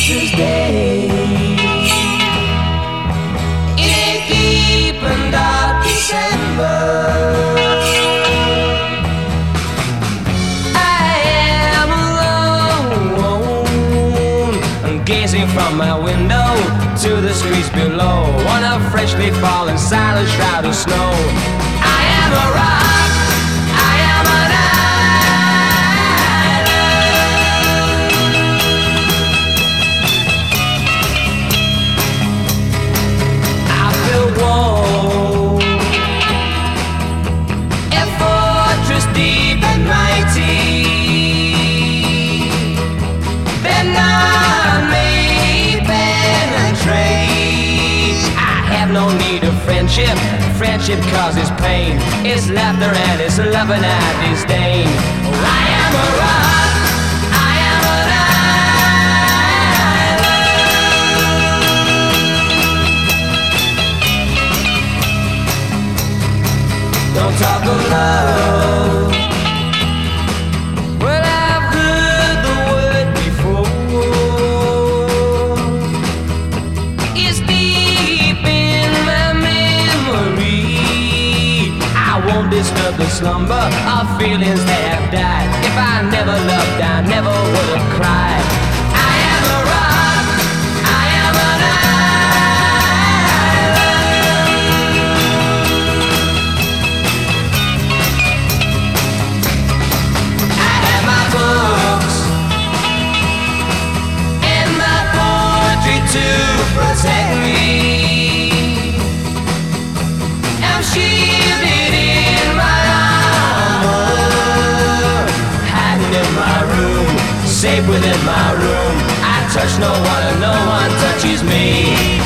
Christmas Day. It ain't keeping dark December. I am alone, gazing from my window to the streets below, on a freshly fallen silent shroud of snow. I am a rock, I am an island. I built walls, a fortress deep and mighty, that none may penetrate. I have no need of friendship. Friendship causes pain. It's laughter and it's loving I disdain. I am a rock, I am an island. Don't talk of love. Well, I've heard the word before. It's deep in my memory. I won't disturb the slumber of feelings that have died. If I never loved, I never would have cried. I am a rock, I am an island. I have my books and my poetry to protect me. I'm shielded in my armor, hiding in my room, safe within my room. I touch no one and no one touches me.